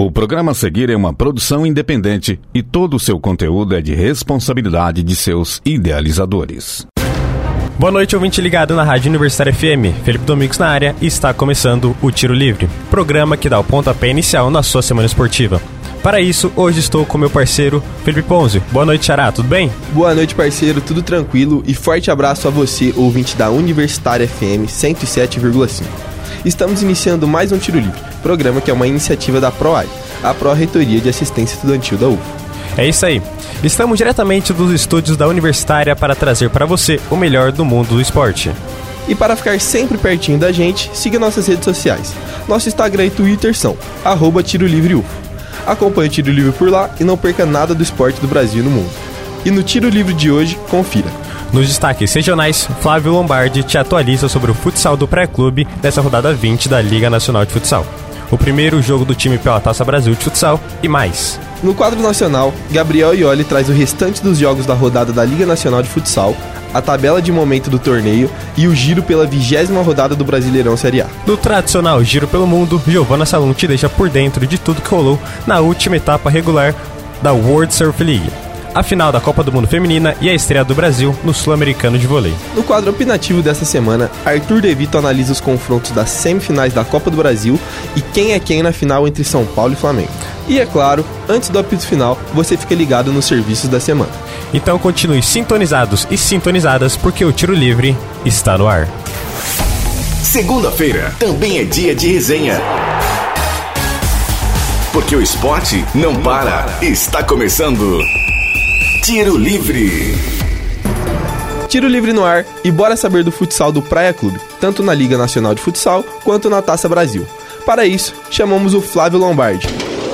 O programa a seguir é uma produção independente e todo o seu conteúdo é de responsabilidade de seus idealizadores. Boa noite, ouvinte ligado na Rádio Universitária FM. Felipe Domingos na área e está começando o Tiro Livre, programa que dá o pontapé inicial na sua semana esportiva. Para isso, hoje estou com meu parceiro Felipe Ponzi. Boa noite, Xará, tudo bem? Boa noite, parceiro, tudo tranquilo e forte abraço a você, ouvinte da Universitária FM 107,5. Estamos iniciando mais um Tiro Livre, programa que é uma iniciativa da PROAI, a Pró-Reitoria de Assistência Estudantil da UFO. É isso aí. Estamos diretamente dos estúdios da Universitária para trazer para você o melhor do mundo do esporte. E para ficar sempre pertinho da gente, siga nossas redes sociais. Nosso Instagram e Twitter são @TiroLivreUFO. Acompanhe o Tiro Livre por lá e não perca nada do esporte do Brasil e no mundo. E no Tiro Livre de hoje, confira. Nos destaques regionais, Flávio Lombardi te atualiza sobre o futsal do pré-clube dessa rodada 20 da Liga Nacional de Futsal. O primeiro jogo do time pela Taça Brasil de Futsal e mais. No quadro nacional, Gabriel Ioli traz o restante dos jogos da rodada da Liga Nacional de Futsal, a tabela de momento do torneio e o giro pela 20ª rodada do Brasileirão Série A. No tradicional Giro pelo Mundo, Giovana Salum te deixa por dentro de tudo que rolou na última etapa regular da World Surf League, a final da Copa do Mundo Feminina e a estreia do Brasil no Sul-Americano de Vôlei. No quadro opinativo dessa semana, Arthur De Vito analisa os confrontos das semifinais da Copa do Brasil e quem é quem na final entre São Paulo e Flamengo. E é claro, antes do apito final, você fica ligado nos serviços da semana. Então continue sintonizados e sintonizadas porque o Tiro Livre está no ar. Segunda-feira também é dia de resenha. Porque o esporte não para. Está começando Tiro Livre. Tiro Livre no ar e bora saber do futsal do Praia Clube, tanto na Liga Nacional de Futsal quanto na Taça Brasil. Para isso, chamamos o Flávio Lombardi.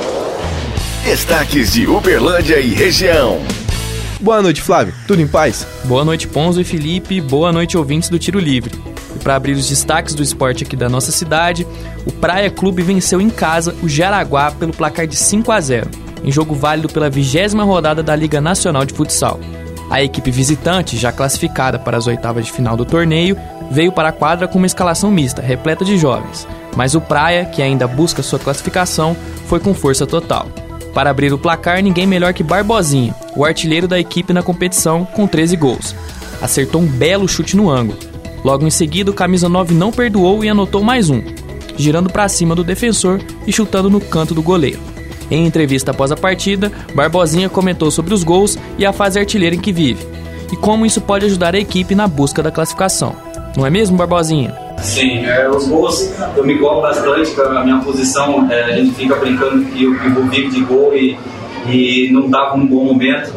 Destaques de Uberlândia e região. Boa noite, Flávio. Tudo em paz? Boa noite, Ponzo e Felipe. Boa noite, ouvintes do Tiro Livre. E para abrir os destaques do esporte aqui da nossa cidade, o Praia Clube venceu em casa o Jaraguá pelo placar de 5-0, em jogo válido pela 20ª rodada da Liga Nacional de Futsal. A equipe visitante, já classificada para as oitavas de final do torneio, veio para a quadra com uma escalação mista, repleta de jovens. Mas o Praia, que ainda busca sua classificação, foi com força total. Para abrir o placar, ninguém melhor que Barbosinha, o artilheiro da equipe na competição, com 13 gols. Acertou um belo chute no ângulo. Logo em seguida, o camisa 9 não perdoou e anotou mais um, girando para cima do defensor e chutando no canto do goleiro. Em entrevista após a partida, Barbosinha comentou sobre os gols e a fase artilheira em que vive, e como isso pode ajudar a equipe na busca da classificação. Não é mesmo, Barbosinha? Sim, os gols eu me cobro bastante com a minha posição, a gente fica brincando que o pivô vive de gol e não está com um bom momento,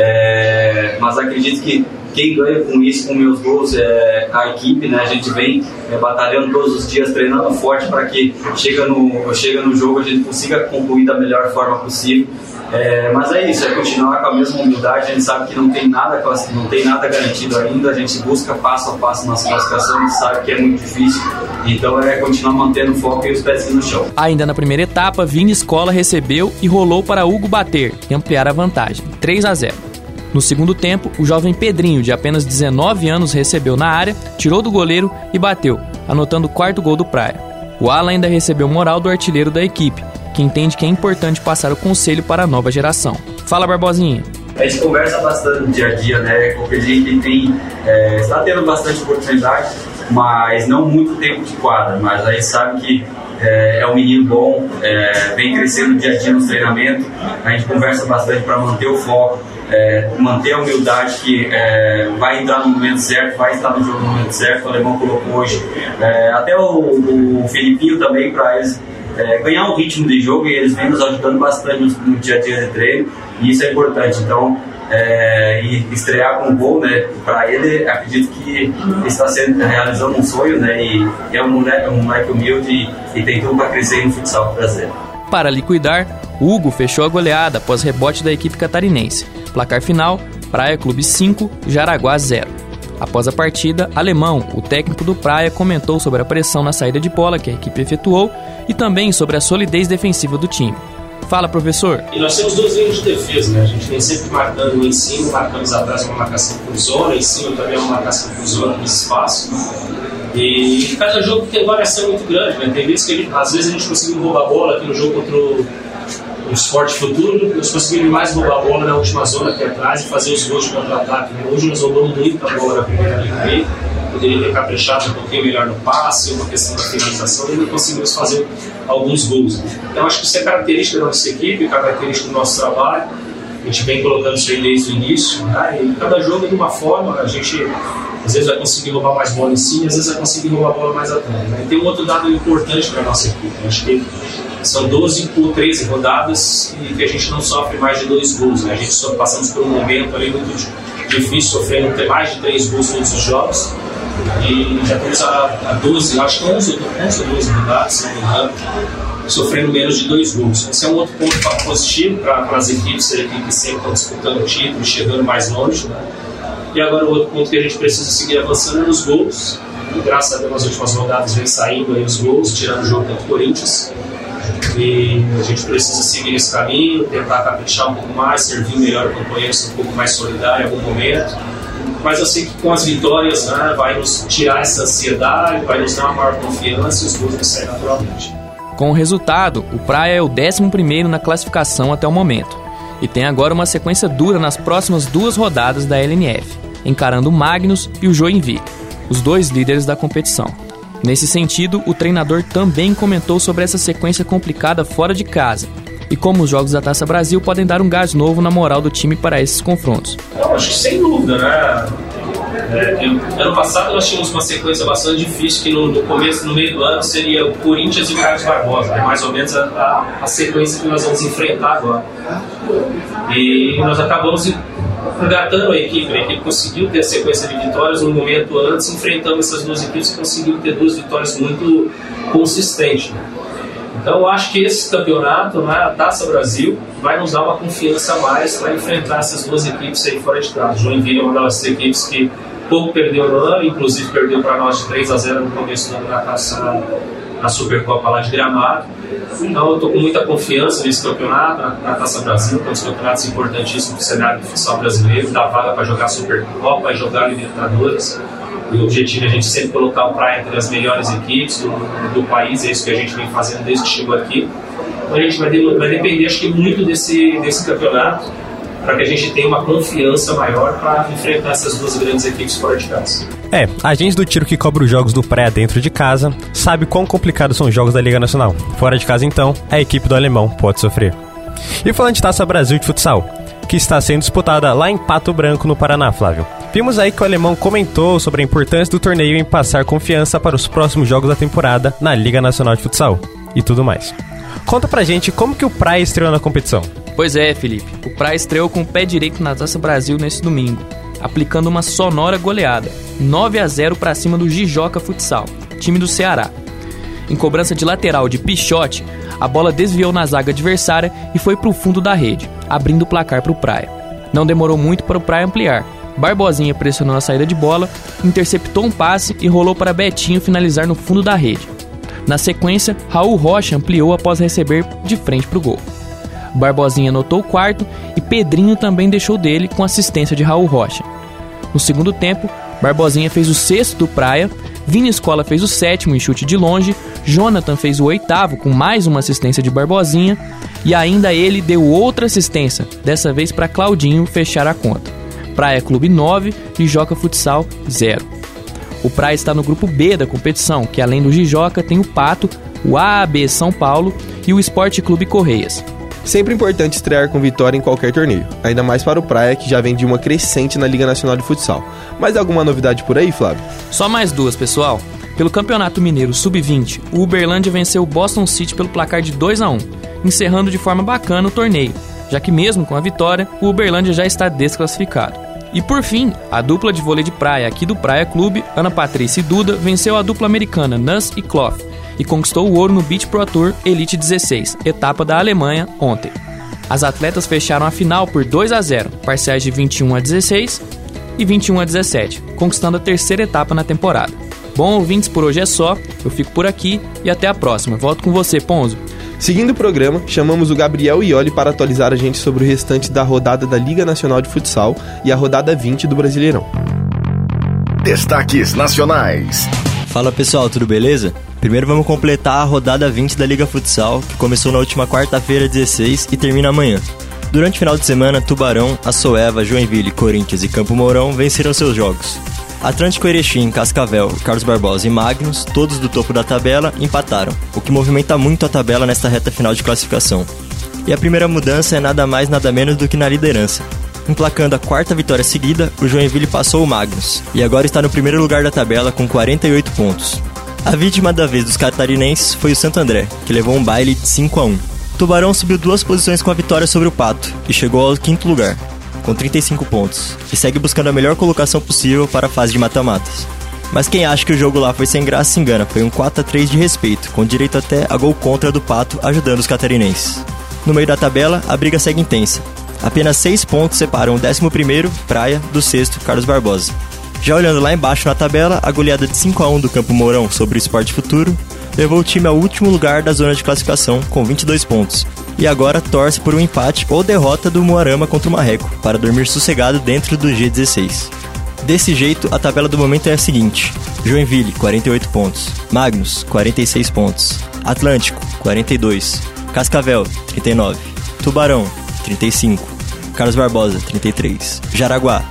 mas acredito que quem ganha com isso, com meus gols, é a equipe, né? A gente vem batalhando todos os dias, treinando forte para que chega no jogo a gente consiga concluir da melhor forma possível. Mas é isso, é continuar com a mesma humildade. A gente sabe que não tem nada garantido ainda. A gente busca passo a passo nossa classificação, a gente sabe que é muito difícil. Então é continuar mantendo o foco e os pés no chão. Ainda na primeira etapa, Vini Escola recebeu e rolou para Hugo bater e ampliar a vantagem, 3-0. No segundo tempo, o jovem Pedrinho, de apenas 19 anos, recebeu na área, tirou do goleiro e bateu, anotando o 4º gol do Praia. O Ala ainda recebeu moral do artilheiro da equipe, que entende que é importante passar o conselho para a nova geração. Fala, Barbosinha. A gente conversa bastante no dia a dia, né? Porque a gente está tendo bastante oportunidade, mas não muito tempo de quadra. Mas a gente sabe que é um menino bom, vem crescendo dia a dia nos treinamentos. A gente conversa bastante para manter o foco, manter a humildade que vai entrar no momento certo, vai estar no jogo no momento certo. O Alemão colocou hoje. Até o Felipinho também, para eles ganhar um ritmo de jogo, e eles vêm nos ajudando bastante no dia a dia de treino, e isso é importante. Então, e estrear com um gol, né, para ele, acredito que está realizando um sonho, né, e é um moleque humilde e tem tudo para crescer no futsal brasileiro. Para liquidar, Hugo fechou a goleada após rebote da equipe catarinense. Placar final, Praia Clube 5, Jaraguá 0. Após a partida, Alemão, o técnico do Praia, comentou sobre a pressão na saída de bola que a equipe efetuou e também sobre a solidez defensiva do time. Fala, professor. E nós temos duas linhas de defesa, né? A gente vem sempre marcando em cima, marcamos atrás uma marcação por zona, em cima também uma marcação por zona, por espaço. E cada jogo tem variação muito grande, né? Tem vezes que às vezes a gente conseguiu roubar a bola aqui no jogo contra o Sport Futuro, nós conseguimos mais roubar a bola na última zona aqui atrás e fazer os gols de contra-ataque. Hoje nós roubamos muito a bola na primeira linha, poderia ter caprichado um pouquinho melhor no passe, uma questão da finalização, e ainda conseguimos fazer alguns gols. Então acho que isso é característica da nossa equipe, característica do nosso trabalho. A gente vem colocando isso aí desde o início, né? E cada jogo de uma forma, a gente às vezes vai conseguir roubar mais bola em cima, às vezes vai conseguir roubar a bola mais atrás, né? E tem um outro dado importante para a nossa equipe, acho que são 12 por 13 rodadas e que a gente não sofre mais de 2 gols, né? A gente só passamos por um momento ali muito difícil, sofrendo ter mais de 3 gols todos os jogos, e já estamos a 12, acho que 11 ou 12 rodadas, se não me engano, sofrendo menos de 2 gols. Esse é um outro ponto positivo para as equipes que sempre estão disputando o título, chegando mais longe, né? E agora o outro ponto que a gente precisa seguir avançando é nos gols. E graças a Deus nas últimas rodadas vem saindo aí os gols, tirando o jogo contra o Corinthians. E a gente precisa seguir esse caminho, tentar caprichar um pouco mais, servir melhor o companheiro, ser um pouco mais solidário em algum momento. Mas eu sei que com as vitórias, né, vai nos tirar essa ansiedade, vai nos dar uma maior confiança e os gols vão sair naturalmente. Com o resultado, o Praia é o 11º na classificação até o momento e tem agora uma sequência dura nas próximas 2 rodadas da LNF, encarando o Magnus e o Joinville, os 2 líderes da competição. Nesse sentido, o treinador também comentou sobre essa sequência complicada fora de casa e como os jogos da Taça Brasil podem dar um gás novo na moral do time para esses confrontos. Eu acho que sem dúvida, né? Ano passado nós tínhamos uma sequência bastante difícil, que no começo, no meio do ano, seria o Corinthians e o Carlos Barbosa, né? Mais ou menos a sequência que nós vamos enfrentar agora. E nós acabamos engatando a equipe conseguiu ter a sequência de vitórias no momento antes, enfrentando essas 2 equipes e conseguiu ter 2 vitórias muito consistentes, né? Então eu acho que esse campeonato, né, a Taça Brasil, vai nos dar uma confiança a mais para enfrentar essas 2 equipes aí fora de casa. Joinville é uma das equipes que pouco perdeu no ano, inclusive perdeu para nós de 3-0 no começo do ano na Supercopa lá de Gramado. Então eu estou com muita confiança nesse campeonato, na Taça Brasil, que é um dos campeonatos importantíssimos do cenário do futsal brasileiro, dá vaga para jogar Supercopa e jogar Libertadores. E o objetivo é a gente sempre colocar o Praia entre as melhores equipes do país, é isso que a gente vem fazendo desde que chegou aqui. Então a gente vai depender, acho que, muito desse campeonato, para que a gente tenha uma confiança maior para enfrentar essas 2 grandes equipes fora de casa. A gente do Tiro que cobre os jogos do Praia dentro de casa sabe quão complicados são os jogos da Liga Nacional. Fora de casa, então, a equipe do Alemão pode sofrer. E falando de Taça Brasil de futsal, que está sendo disputada lá em Pato Branco, no Paraná, Flávio. Vimos aí que o Alemão comentou sobre a importância do torneio em passar confiança para os próximos jogos da temporada na Liga Nacional de Futsal e tudo mais. Conta pra gente como que o Praia estreou na competição. Pois é, Felipe. O Praia estreou com o pé direito na Taça Brasil nesse domingo, aplicando uma sonora goleada, 9-0 para cima do Jijoca Futsal, time do Ceará. Em cobrança de lateral de Pichote, a bola desviou na zaga adversária e foi para o fundo da rede, abrindo o placar para o Praia. Não demorou muito para o Praia ampliar. Barbosinha pressionou a saída de bola, interceptou um passe e rolou para Betinho finalizar no fundo da rede. Na sequência, Raul Rocha ampliou após receber de frente para o gol. Barbosinha anotou o 4º e Pedrinho também deixou dele com assistência de Raul Rocha. No segundo tempo, Barbosinha fez o 6º do Praia, Vini Escola fez o 7º em chute de longe, Jonathan fez o 8º com mais uma assistência de Barbosinha e ainda ele deu outra assistência, dessa vez para Claudinho fechar a conta. Praia Clube 9, Jijoca Futsal 0. O Praia está no grupo B da competição, que além do Jijoca tem o Pato, o AAB São Paulo e o Esporte Clube Correias. Sempre importante estrear com vitória em qualquer torneio, ainda mais para o Praia, que já vem de uma crescente na Liga Nacional de Futsal. Mais alguma novidade por aí, Flávio? Só mais 2, pessoal. Pelo Campeonato Mineiro Sub-20, o Uberlândia venceu o Boston City pelo placar de 2-1, encerrando de forma bacana o torneio, já que mesmo com a vitória, o Uberlândia já está desclassificado. E por fim, a dupla de vôlei de praia aqui do Praia Clube, Ana Patrícia e Duda, venceu a dupla americana Nuss e Clough e conquistou o ouro no Beach Pro Tour Elite 16, etapa da Alemanha, ontem. As atletas fecharam a final por 2-0, parciais de 21-16 e 21-17, conquistando a 3ª etapa na temporada. Bom, ouvintes, por hoje é só, eu fico por aqui e até a próxima. Volto com você, Ponzo. Seguindo o programa, chamamos o Gabriel Ioli para atualizar a gente sobre o restante da rodada da Liga Nacional de Futsal e a rodada 20 do Brasileirão. Destaques nacionais. Fala pessoal, tudo beleza? Primeiro vamos completar a rodada 20 da Liga Futsal, que começou na última quarta-feira 16 e termina amanhã. Durante o final de semana, Tubarão, Açoeva, Joinville, Corinthians e Campo Mourão venceram seus jogos. Atlântico Erechim, Cascavel, Carlos Barbosa e Magnus, todos do topo da tabela, empataram, o que movimenta muito a tabela nesta reta final de classificação. E a primeira mudança é nada mais nada menos do que na liderança. Emplacando a quarta vitória seguida, o Joinville passou o Magnus, e agora está no primeiro lugar da tabela com 48 pontos. A vítima da vez dos catarinenses foi o Santo André, que levou um baile de 5-1. Tubarão subiu 2 posições com a vitória sobre o Pato, e chegou ao 5º lugar, com 35 pontos, e segue buscando a melhor colocação possível para a fase de mata-matas. Mas quem acha que o jogo lá foi sem graça se engana, foi um 4-3 de respeito, com direito até a gol contra do Pato, ajudando os catarinenses. No meio da tabela, a briga segue intensa. Apenas 6 pontos separam o 11º, Praia, do 6º, Carlos Barbosa. Já olhando lá embaixo na tabela, a goleada de 5-1 do Campo Mourão sobre o Sport Futuro levou o time ao último lugar da zona de classificação, com 22 pontos. E agora torce por um empate ou derrota do Umuarama contra o Marreco, para dormir sossegado dentro do G16. Desse jeito, a tabela do momento é a seguinte: Joinville, 48 pontos. Magnus, 46 pontos. Atlântico, 42. Cascavel, 39. Tubarão, 35. Carlos Barbosa, 33. Jaraguá,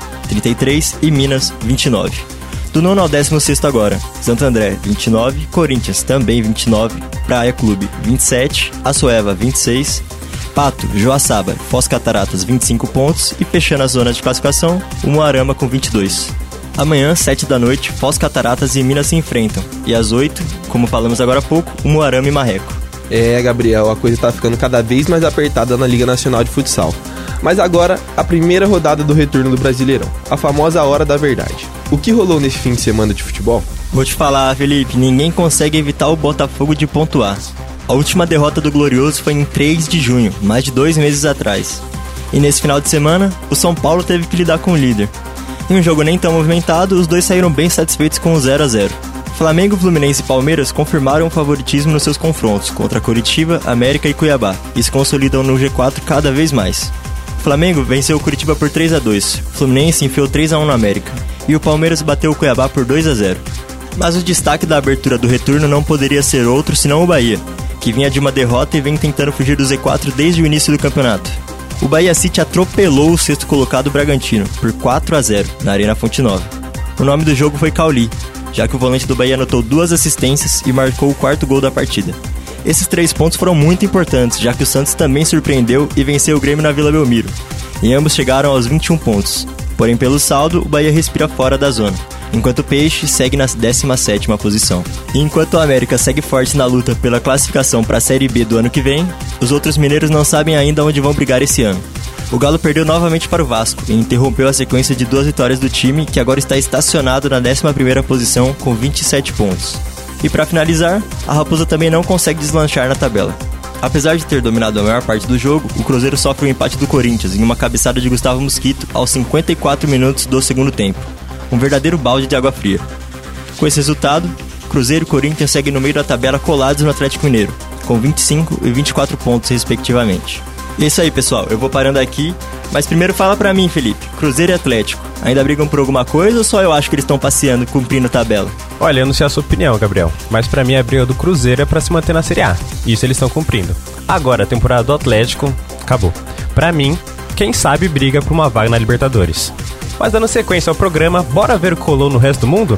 33 e Minas, 29. Do 9º ao 16º agora, Santo André, 29, Corinthians, também 29, Praia Clube, 27, Açoeva, 26, Pato, Joaçaba, Foz Cataratas, 25 pontos e fechando a zona de classificação, o Umuarama com 22. Amanhã, 7 da noite, Foz Cataratas e Minas se enfrentam, e às 8, como falamos agora há pouco, Umuarama e Marreco. Gabriel, a coisa tá ficando cada vez mais apertada na Liga Nacional de Futsal. Mas agora, a primeira rodada do retorno do Brasileirão, a famosa Hora da Verdade. O que rolou nesse fim de semana de futebol? Vou te falar, Felipe, ninguém consegue evitar o Botafogo de pontuar. A última derrota do Glorioso foi em 3 de junho, mais de 2 meses atrás. E nesse final de semana, o São Paulo teve que lidar com o líder. Em um jogo nem tão movimentado, os dois saíram bem satisfeitos com o 0-0. Flamengo, Fluminense e Palmeiras confirmaram o favoritismo nos seus confrontos contra Coritiba, América e Cuiabá e se consolidam no G4 cada vez mais. O Flamengo venceu o Curitiba por 3-2, o Fluminense enfiou 3-1 no América e o Palmeiras bateu o Cuiabá por 2-0. Mas o destaque da abertura do retorno não poderia ser outro senão o Bahia, que vinha de uma derrota e vem tentando fugir do Z4 desde o início do campeonato. O Bahia City atropelou o 6º colocado Bragantino por 4-0 na Arena Fonte Nova. O nome do jogo foi Cauli, já que o volante do Bahia anotou 2 assistências e marcou o 4º gol da partida. Esses 3 pontos foram muito importantes, já que o Santos também surpreendeu e venceu o Grêmio na Vila Belmiro, e ambos chegaram aos 21 pontos. Porém, pelo saldo, o Bahia respira fora da zona, enquanto o Peixe segue na 17ª posição. E enquanto o América segue forte na luta pela classificação para a Série B do ano que vem, os outros mineiros não sabem ainda onde vão brigar esse ano. O Galo perdeu novamente para o Vasco e interrompeu a sequência de 2 vitórias do time, que agora está estacionado na 11ª posição com 27 pontos. E para finalizar, a Raposa também não consegue deslanchar na tabela. Apesar de ter dominado a maior parte do jogo, o Cruzeiro sofre o empate do Corinthians em uma cabeçada de Gustavo Mosquito aos 54 minutos do segundo tempo. Um verdadeiro balde de água fria. Com esse resultado, Cruzeiro e Corinthians seguem no meio da tabela colados no Atlético Mineiro, com 25 e 24 pontos respectivamente. É isso aí, pessoal, eu vou parando aqui, mas primeiro fala pra mim, Felipe, Cruzeiro e Atlético, ainda brigam por alguma coisa ou só eu acho que eles estão passeando, cumprindo tabela? Olha, eu não sei a sua opinião, Gabriel, mas pra mim a briga do Cruzeiro é pra se manter na Série A, isso eles estão cumprindo. Agora, a temporada do Atlético, acabou. Pra mim, quem sabe briga por uma vaga na Libertadores. Mas dando sequência ao programa, bora ver o que rolou no resto do mundo?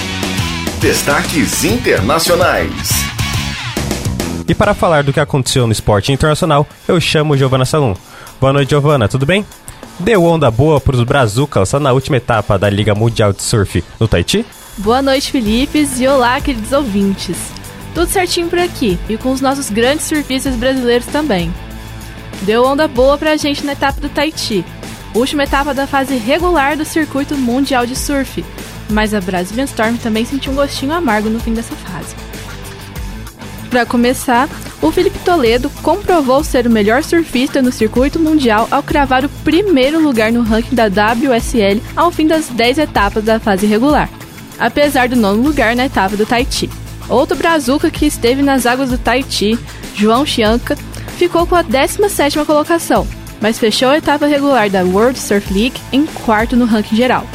Destaques internacionais. E para falar do que aconteceu no esporte internacional, eu chamo Giovana Salum. Boa noite, Giovana, tudo bem? Deu onda boa para os brazucas só na última etapa da Liga Mundial de Surf no Tahiti? Boa noite, Filipes, e olá, queridos ouvintes. Tudo certinho por aqui, e com os nossos grandes surfistas brasileiros também. Deu onda boa pra gente na etapa do Tahiti, última etapa da fase regular do Circuito Mundial de Surf, mas a Brazilian Storm também sentiu um gostinho amargo no fim dessa fase. Para começar, o Felipe Toledo comprovou ser o melhor surfista no circuito mundial ao cravar o primeiro lugar no ranking da WSL ao fim das 10 etapas da fase regular, apesar do 9º lugar na etapa do Tahiti. Outro brazuca que esteve nas águas do Tahiti, João Chianca, ficou com a 17ª colocação, mas fechou a etapa regular da World Surf League em 4º no ranking geral.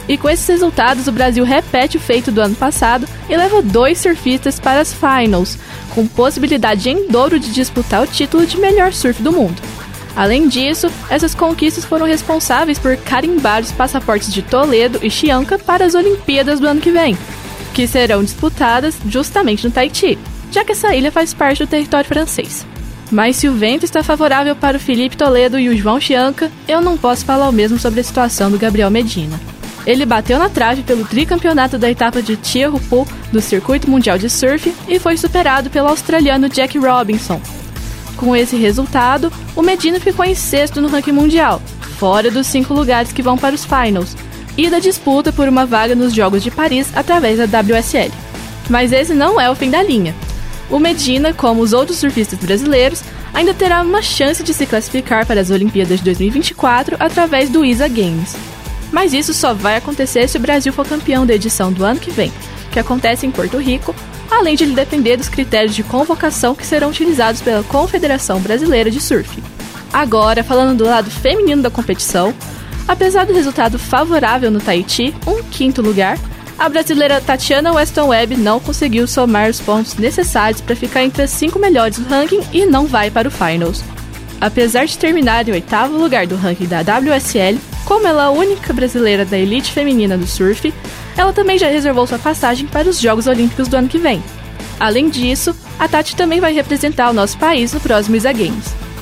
E com esses resultados, o Brasil repete o feito do ano passado e leva 2 surfistas para as finals, com possibilidade em dobro de disputar o título de melhor surf do mundo. Além disso, essas conquistas foram responsáveis por carimbar os passaportes de Toledo e Chianca para as Olimpíadas do ano que vem, que serão disputadas justamente no Tahiti, já que essa ilha faz parte do território francês. Mas se o vento está favorável para o Felipe Toledo e o João Chianca, eu não posso falar o mesmo sobre a situação do Gabriel Medina. Ele bateu na trave pelo tricampeonato da etapa de Teahupo'o do Circuito Mundial de Surf e foi superado pelo australiano Jack Robinson. Com esse resultado, o Medina ficou em 6º no ranking mundial, fora dos 5 lugares que vão para os finals, e da disputa por uma vaga nos Jogos de Paris através da WSL. Mas esse não é o fim da linha. O Medina, como os outros surfistas brasileiros, ainda terá uma chance de se classificar para as Olimpíadas de 2024 através do ISA Games. Mas isso só vai acontecer se o Brasil for campeão da edição do ano que vem, que acontece em Porto Rico, além de depender dos critérios de convocação que serão utilizados pela Confederação Brasileira de Surf. Agora, falando do lado feminino da competição, apesar do resultado favorável no Tahiti, um 5º lugar, a brasileira Tatiana Weston Webb não conseguiu somar os pontos necessários para ficar entre as 5 melhores do ranking e não vai para o Finals. Apesar de terminar em 8º lugar do ranking da WSL, como ela é a única brasileira da elite feminina do surf, ela também já reservou sua passagem para os Jogos Olímpicos do ano que vem. Além disso, a Tati também vai representar o nosso país no próximo ISA Games.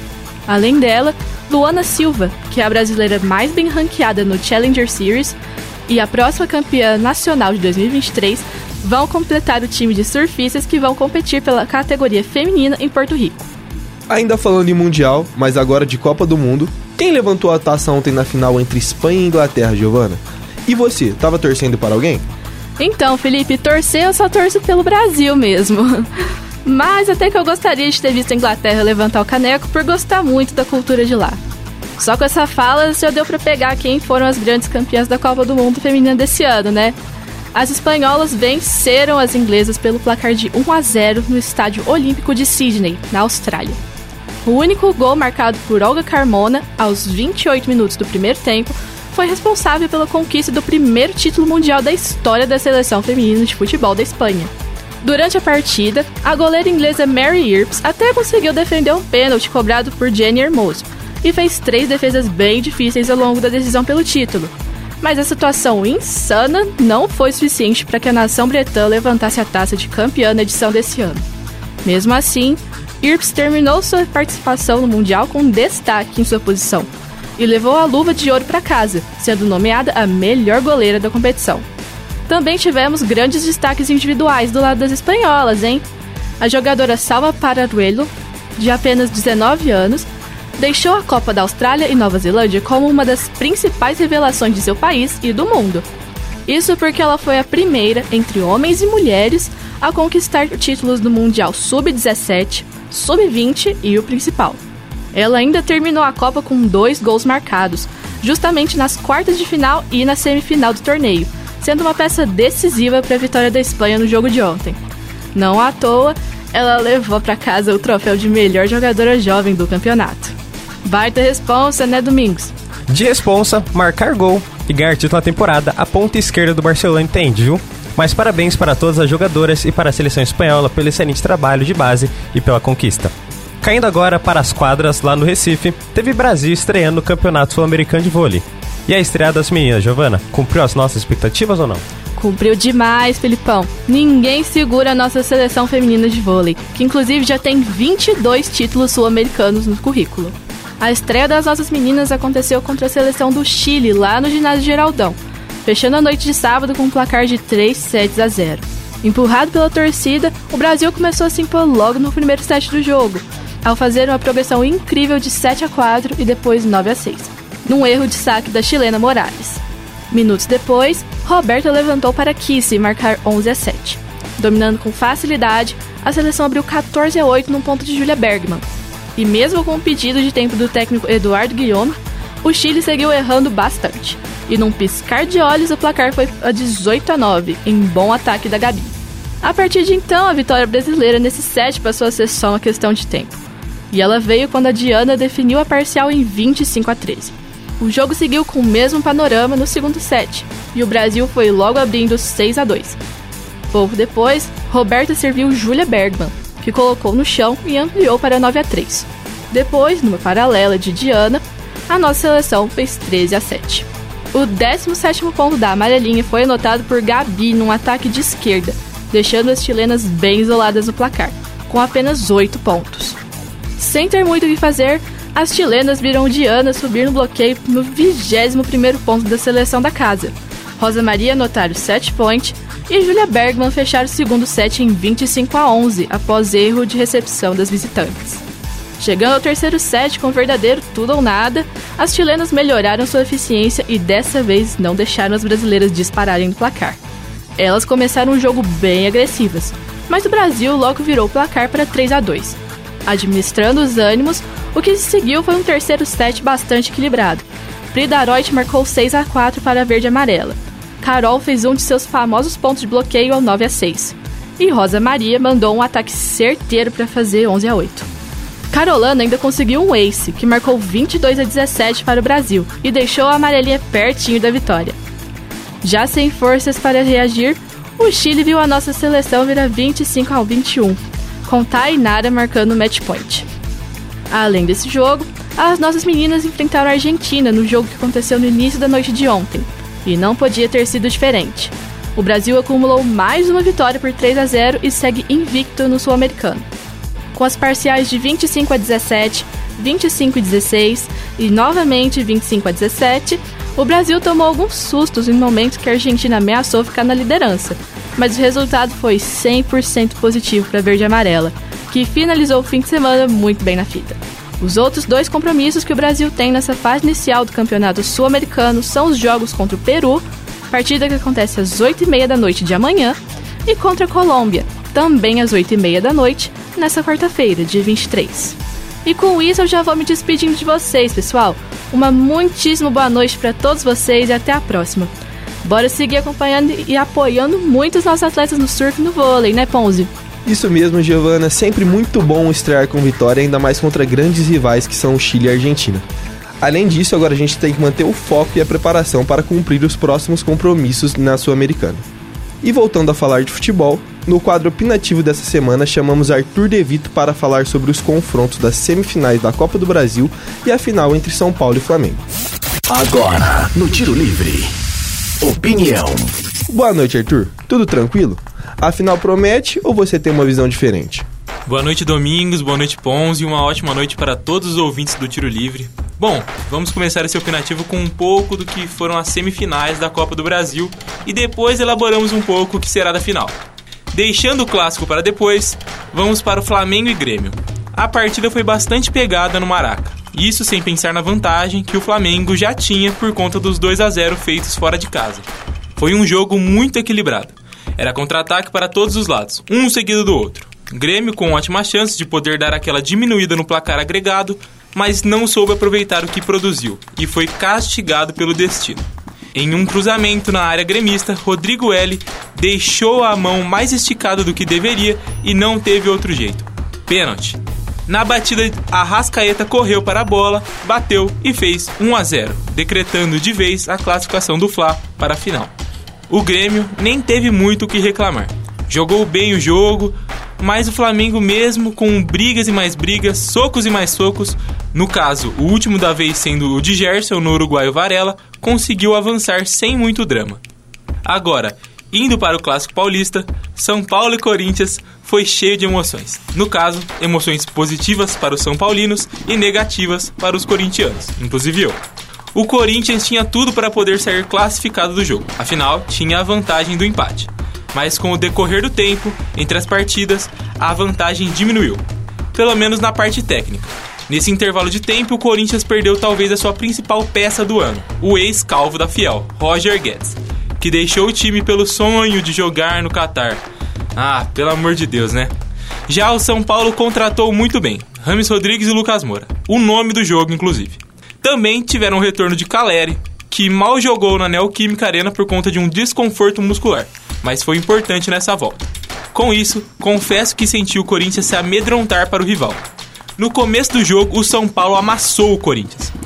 Além dela, Luana Silva, que é a brasileira mais bem ranqueada no Challenger Series, e a próxima campeã nacional de 2023, vão completar o time de surfistas que vão competir pela categoria feminina em Porto Rico. Ainda falando em Mundial, mas agora de Copa do Mundo, quem levantou a taça ontem na final entre Espanha e Inglaterra, Giovana? E você, tava torcendo para alguém? Então, Felipe, torcer eu só torço pelo Brasil mesmo. Mas até que eu gostaria de ter visto a Inglaterra levantar o caneco por gostar muito da cultura de lá. Só com essa fala, já deu pra pegar quem foram as grandes campeãs da Copa do Mundo feminina desse ano, né? As espanholas venceram as inglesas pelo placar de 1-0 no Estádio Olímpico de Sydney, na Austrália. O único gol marcado por Olga Carmona, aos 28 minutos do primeiro tempo, foi responsável pela conquista do primeiro título mundial da história da seleção feminina de futebol da Espanha. Durante a partida, a goleira inglesa Mary Earps até conseguiu defender um pênalti cobrado por Jenny Hermoso e fez 3 defesas bem difíceis ao longo da decisão pelo título. Mas a situação insana não foi suficiente para que a nação bretã levantasse a taça de campeã na edição desse ano. Mesmo assim, Earps terminou sua participação no Mundial com destaque em sua posição e levou a luva de ouro para casa, sendo nomeada a melhor goleira da competição. Também tivemos grandes destaques individuais do lado das espanholas, hein? A jogadora Salva Pararuelo, de apenas 19 anos, deixou a Copa da Austrália e Nova Zelândia como uma das principais revelações de seu país e do mundo. Isso porque ela foi a primeira, entre homens e mulheres, a conquistar títulos do Mundial Sub-17, Sub-20 e o principal. Ela ainda terminou a Copa com 2 gols marcados, justamente nas quartas de final e na semifinal do torneio, sendo uma peça decisiva para a vitória da Espanha no jogo de ontem. Não à toa, ela levou para casa o troféu de melhor jogadora jovem do campeonato. Baita responsa, né, Domingos? De responsa, marcar gol e ganhar título na temporada, a ponta esquerda do Barcelona entende, viu? Mas parabéns para todas as jogadoras e para a seleção espanhola pelo excelente trabalho de base e pela conquista. Caindo agora para as quadras lá no Recife, teve Brasil estreando no Campeonato Sul-Americano de Vôlei. E a estreia das meninas, Giovana, cumpriu as nossas expectativas ou não? Cumpriu demais, Felipão. Ninguém segura a nossa seleção feminina de vôlei, que inclusive já tem 22 títulos sul-americanos no currículo. A estreia das nossas meninas aconteceu contra a seleção do Chile, lá no ginásio Geraldão, fechando a noite de sábado com um placar de 3-0. Empurrado pela torcida, o Brasil começou a se impor logo no primeiro set do jogo, ao fazer uma progressão incrível de 7-4 e depois 9-6, num erro de saque da chilena Morales. Minutos depois, Roberta levantou para Kissy marcar 11-7. Dominando com facilidade, a seleção abriu 14-8 num ponto de Julia Bergman. E mesmo com o pedido de tempo do técnico Eduardo Guillaume, o Chile seguiu errando bastante. E num piscar de olhos, o placar foi a 18-9, em bom ataque da Gabi. A partir de então, a vitória brasileira nesse set passou a ser só uma questão de tempo. E ela veio quando a Diana definiu a parcial em 25-13. O jogo seguiu com o mesmo panorama no segundo set, e o Brasil foi logo abrindo 6-2. Pouco depois, Roberta serviu Júlia Bergman, que colocou no chão e ampliou para 9-3. Depois, numa paralela de Diana, a nossa seleção fez 13-7. O 17º ponto da amarelinha foi anotado por Gabi num ataque de esquerda, deixando as chilenas bem isoladas no placar, com apenas 8 pontos. Sem ter muito o que fazer, as chilenas viram Diana subir no bloqueio no 21º ponto da seleção da casa. Rosa Maria anotar o set point e Júlia Bergman fechar o segundo set em 25-11 após erro de recepção das visitantes. Chegando ao terceiro set com o verdadeiro tudo ou nada, as chilenas melhoraram sua eficiência e dessa vez não deixaram as brasileiras dispararem no placar. Elas começaram um jogo bem agressivas, mas o Brasil logo virou o placar para 3-2. Administrando os ânimos, o que se seguiu foi um terceiro set bastante equilibrado. Frida Aroit marcou 6-4 para a verde e amarela. Carol fez um de seus famosos pontos de bloqueio ao 9-6. E Rosa Maria mandou um ataque certeiro para fazer 11-8. Carolina ainda conseguiu um ace, que marcou 22-17 para o Brasil e deixou a amarelinha pertinho da vitória. Já sem forças para reagir, o Chile viu a nossa seleção virar 25-21, com Tainara marcando o match point. Além desse jogo, as nossas meninas enfrentaram a Argentina no jogo que aconteceu no início da noite de ontem, e não podia ter sido diferente. O Brasil acumulou mais uma vitória por 3-0 e segue invicto no Sul-Americano. Com as parciais de 25-17, 25-16 e novamente 25-17, o Brasil tomou alguns sustos em momentos que a Argentina ameaçou ficar na liderança, mas o resultado foi 100% positivo para a verde e amarela, que finalizou o fim de semana muito bem na fita. Os outros 2 compromissos que o Brasil tem nessa fase inicial do Campeonato Sul-Americano são os jogos contra o Peru, partida que acontece às 8h30 da noite de amanhã, e contra a Colômbia, também às 8h30 da noite, nessa quarta-feira, dia 23. E com isso eu já vou me despedindo de vocês, pessoal. Uma muitíssimo boa noite para todos vocês e até a próxima. Bora seguir acompanhando e apoiando muito os nossos atletas no surf e no vôlei, né, Ponzi? Isso mesmo, Giovana. Sempre muito bom estrear com vitória, ainda mais contra grandes rivais que são o Chile e a Argentina. Além disso, agora a gente tem que manter o foco e a preparação para cumprir os próximos compromissos na Sul-Americana. E voltando a falar de futebol, no quadro opinativo dessa semana chamamos Arthur De Vito para falar sobre os confrontos das semifinais da Copa do Brasil e a final entre São Paulo e Flamengo. Agora, no Tiro Livre, opinião. Boa noite, Arthur. Tudo tranquilo? A final promete ou você tem uma visão diferente? Boa noite, Domingos, boa noite, Ponzi, e uma ótima noite para todos os ouvintes do Tiro Livre. Bom, vamos começar esse opinativo com um pouco do que foram as semifinais da Copa do Brasil e depois elaboramos um pouco o que será da final. Deixando o clássico para depois, vamos para o Flamengo e Grêmio. A partida foi bastante pegada no Maraca, isso sem pensar na vantagem que o Flamengo já tinha por conta dos 2-0 feitos fora de casa. Foi um jogo muito equilibrado, era contra-ataque para todos os lados, um seguido do outro. Grêmio com ótimas chances de poder dar aquela diminuída no placar agregado, mas não soube aproveitar o que produziu e foi castigado pelo destino. Em um cruzamento na área gremista, Rodrigo L. deixou a mão mais esticada do que deveria e não teve outro jeito. Pênalti. Na batida, Arrascaeta correu para a bola, bateu e fez 1-0, decretando de vez a classificação do Fla para a final. O Grêmio nem teve muito o que reclamar. Jogou bem o jogo, mas o Flamengo, mesmo com brigas e mais brigas, socos e mais socos, no caso, o último da vez sendo o de Gerson no uruguaio Varela, conseguiu avançar sem muito drama. Agora, indo para o Clássico Paulista, São Paulo e Corinthians foi cheio de emoções. No caso, emoções positivas para os São Paulinos e negativas para os corintianos, inclusive eu. O Corinthians tinha tudo para poder sair classificado do jogo, afinal, tinha a vantagem do empate. Mas com o decorrer do tempo, entre as partidas, a vantagem diminuiu, pelo menos na parte técnica. Nesse intervalo de tempo, o Corinthians perdeu talvez a sua principal peça do ano, o ex-calvo da Fiel, Roger Guedes, que deixou o time pelo sonho de jogar no Catar. Ah, pelo amor de Deus, né? Já o São Paulo contratou muito bem, Rames Rodrigues e Lucas Moura, o nome do jogo inclusive. Também tiveram o retorno de Caleri, que mal jogou na Neoquímica Arena por conta de um desconforto muscular, mas foi importante nessa volta. Com isso, confesso que senti o Corinthians se amedrontar para o rival. No começo do jogo, o São Paulo amassou o Corinthians,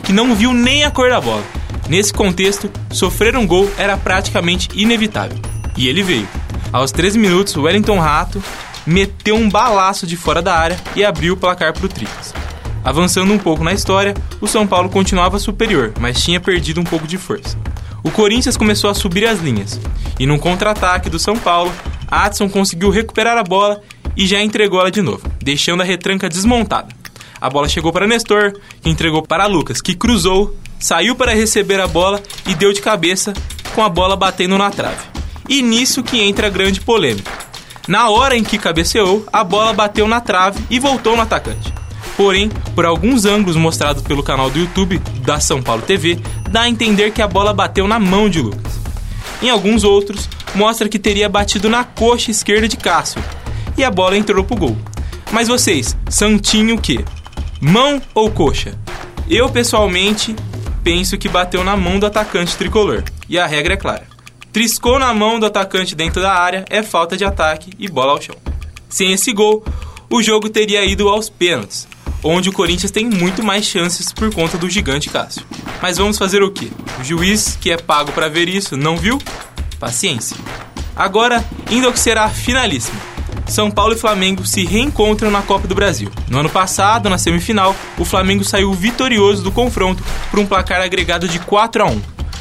que não viu nem a cor da bola. Nesse contexto, sofrer um gol era praticamente inevitável. E ele veio. Aos 13 minutos, o Wellington Rato meteu um balaço de fora da área e abriu o placar para o Tricas. Avançando um pouco na história, o São Paulo continuava superior, mas tinha perdido um pouco de força. O Corinthians começou a subir as linhas, e num contra-ataque do São Paulo, Adson conseguiu recuperar a bola e já entregou ela de novo, deixando a retranca desmontada. A bola chegou para Nestor, que entregou para Lucas, que cruzou, saiu para receber a bola e deu de cabeça, com a bola batendo na trave. E nisso que entra a grande polêmica. Na hora em que cabeceou, a bola bateu na trave e voltou no atacante. Porém, por alguns ângulos mostrados pelo canal do YouTube da São Paulo TV, dá a entender que a bola bateu na mão de Lucas. Em alguns outros, mostra que teria batido na coxa esquerda de Cássio, e a bola entrou pro gol. Mas vocês, santinho o quê? Mão ou coxa? Eu, pessoalmente, penso que bateu na mão do atacante tricolor, e a regra é clara. Triscou na mão do atacante dentro da área, é falta de ataque e bola ao chão. Sem esse gol, o jogo teria ido aos pênaltis, onde o Corinthians tem muito mais chances por conta do gigante Cássio. Mas vamos fazer o quê? O juiz, que é pago para ver isso, não viu? Paciência. Agora, indo ao que será finalíssimo. São Paulo e Flamengo se reencontram na Copa do Brasil. No ano passado, na semifinal, o Flamengo saiu vitorioso do confronto por um placar agregado de 4-1.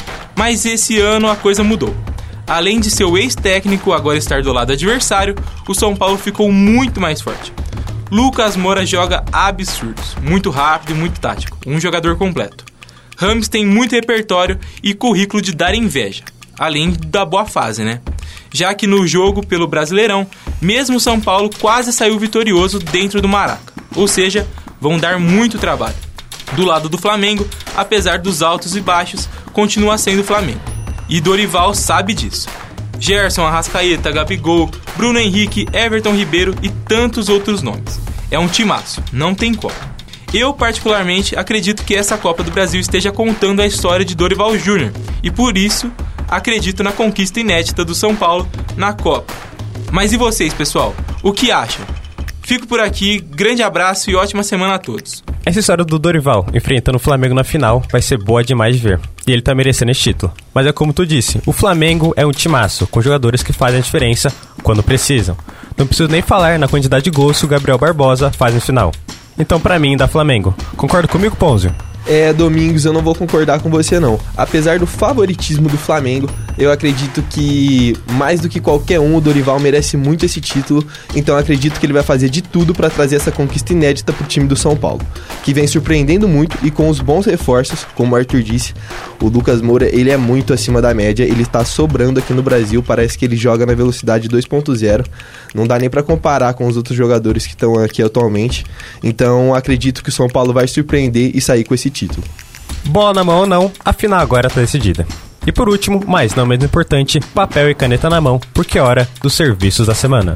Mas esse ano a coisa mudou. Além de seu ex-técnico agora estar do lado adversário, o São Paulo ficou muito mais forte. Lucas Moura joga absurdos, muito rápido e muito tático, um jogador completo. Rames tem muito repertório e currículo de dar inveja, além da boa fase, né? Já que no jogo pelo Brasileirão, mesmo o São Paulo quase saiu vitorioso dentro do Maraca, ou seja, vão dar muito trabalho. Do lado do Flamengo, apesar dos altos e baixos, continua sendo o Flamengo. E Dorival sabe disso. Gerson, Arrascaeta, Gabigol, Bruno Henrique, Everton Ribeiro e tantos outros nomes. É um timaço, não tem como. Eu, particularmente, acredito que essa Copa do Brasil esteja contando a história de Dorival Júnior e, por isso, acredito na conquista inédita do São Paulo na Copa. Mas e vocês, pessoal? O que acham? Fico por aqui, grande abraço e ótima semana a todos. Essa história do Dorival enfrentando o Flamengo na final vai ser boa demais de ver. E ele tá merecendo esse título. Mas é como tu disse, o Flamengo é um timaço, com jogadores que fazem a diferença quando precisam. Não preciso nem falar na quantidade de gols que o Gabriel Barbosa faz no final. Então pra mim, dá Flamengo. Concorda comigo, Ponzio? Domingos, eu não vou concordar com você não. Apesar do favoritismo do Flamengo, eu acredito que mais do que qualquer um, o Dorival merece muito esse título. Então eu acredito que ele vai fazer de tudo para trazer essa conquista inédita pro time do São Paulo, que vem surpreendendo muito e com os bons reforços, como o Arthur disse, o Lucas Moura, ele é muito acima da média, ele está sobrando aqui no Brasil, parece que ele joga na velocidade 2.0, não dá nem para comparar com os outros jogadores que estão aqui atualmente. Então acredito que o São Paulo vai surpreender e sair com esse título. Bola na mão ou não, a final agora está decidida. E por último, mas não menos importante, papel e caneta na mão, porque é hora dos serviços da semana.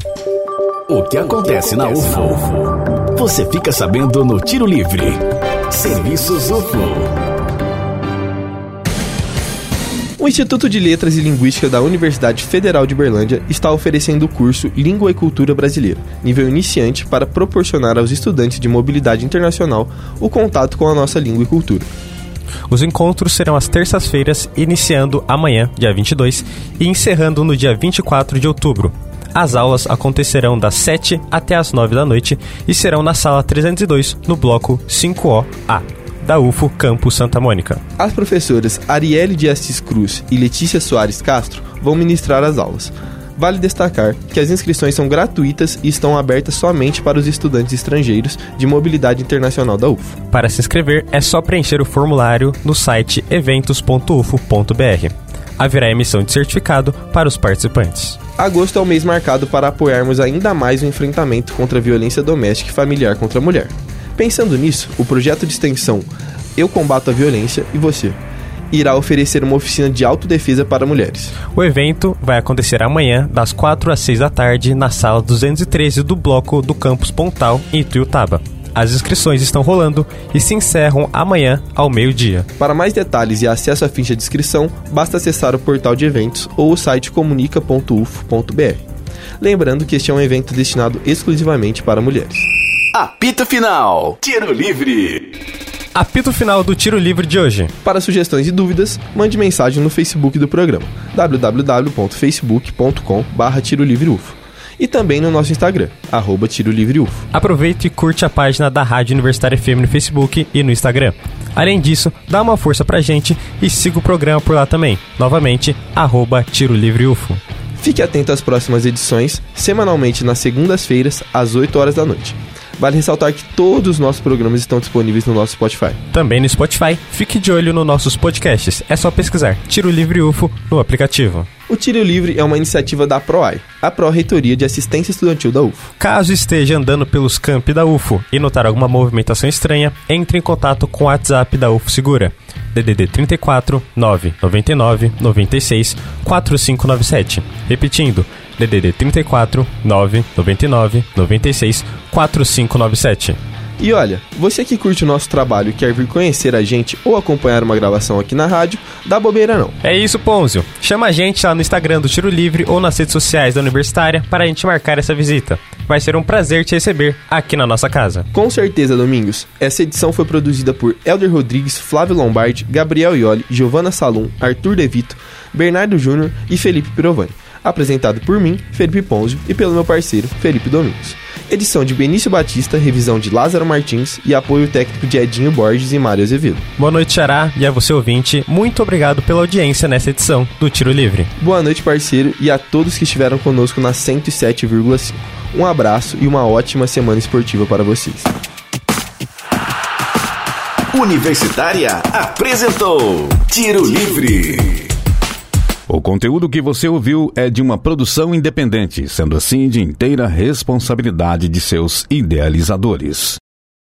O que acontece na UFO? Você fica sabendo no Tiro Livre. Serviços UFO. O Instituto de Letras e Linguística da Universidade Federal de Berlândia está oferecendo o curso Língua e Cultura Brasileira, nível iniciante, para proporcionar aos estudantes de mobilidade internacional o contato com a nossa língua e cultura. Os encontros serão às terças-feiras, iniciando amanhã, dia 22, e encerrando no dia 24 de outubro. As aulas acontecerão das 7 até as 9 da noite e serão na sala 302, no bloco 5O-A. Da UFO Campus Santa Mônica. As professoras Arielle de Assis Cruz e Letícia Soares Castro vão ministrar as aulas. Vale destacar que as inscrições são gratuitas e estão abertas somente para os estudantes estrangeiros de mobilidade internacional da UFO. Para se inscrever, é só preencher o formulário no site eventos.ufo.br. Haverá emissão de certificado para os participantes. Agosto é o mês marcado para apoiarmos ainda mais o enfrentamento contra a violência doméstica e familiar contra a mulher. Pensando nisso, o projeto de extensão Eu Combato a Violência e Você irá oferecer uma oficina de autodefesa para mulheres. O evento vai acontecer amanhã, das 4 às 6 da tarde, na sala 213 do bloco do Campus Pontal, em Ituiutaba. As inscrições estão rolando e se encerram amanhã ao meio-dia. Para mais detalhes e acesso à ficha de inscrição, basta acessar o portal de eventos ou o site comunica.ufo.br. Lembrando que este é um evento destinado exclusivamente para mulheres. Apito final. Tiro Livre. Apito final do Tiro Livre de hoje. Para sugestões e dúvidas, mande mensagem no Facebook do programa, www.facebook.com/tirolivreufo, e também no nosso Instagram, @tirolivreufo. Aproveite e curte a página da Rádio Universitária FM no Facebook e no Instagram. Além disso, dá uma força pra gente e siga o programa por lá também. Novamente, @tirolivreufo. Fique atento às próximas edições, semanalmente nas segundas-feiras, às 8 horas da noite. Vale ressaltar que todos os nossos programas estão disponíveis no nosso Spotify. Também no Spotify, fique de olho nos nossos podcasts. É só pesquisar Tiro Livre UFO no aplicativo. O Tiro Livre é uma iniciativa da PROAI, a Pró-Reitoria de Assistência Estudantil da UFO. Caso esteja andando pelos campi da UFO e notar alguma movimentação estranha, entre em contato com o WhatsApp da UFO Segura. DDD 34 999 96 4597. Repetindo, DDD 34 999 96 4597. E olha, você que curte o nosso trabalho e quer vir conhecer a gente ou acompanhar uma gravação aqui na rádio, dá bobeira não. É isso, Ponzio. Chama a gente lá no Instagram do Tiro Livre ou nas redes sociais da Universitária para a gente marcar essa visita. Vai ser um prazer te receber aqui na nossa casa. Com certeza, Domingos. Essa edição foi produzida por Elder Rodrigues, Flávio Lombardi, Gabriel Ioli, Giovanna Salum, Arthur Devito, Bernardo Júnior e Felipe Pirovani. Apresentado por mim, Felipe Ponzio, e pelo meu parceiro, Felipe Domingos. Edição de Benício Batista, revisão de Lázaro Martins e apoio técnico de Edinho Borges e Mário Azevedo. Boa noite, Xará, e a você ouvinte, muito obrigado pela audiência nessa edição do Tiro Livre. Boa noite, parceiro, e a todos que estiveram conosco na 107,5. Um abraço e uma ótima semana esportiva para vocês. Universitária apresentou Tiro Livre. O conteúdo que você ouviu é de uma produção independente, sendo assim de inteira responsabilidade de seus idealizadores.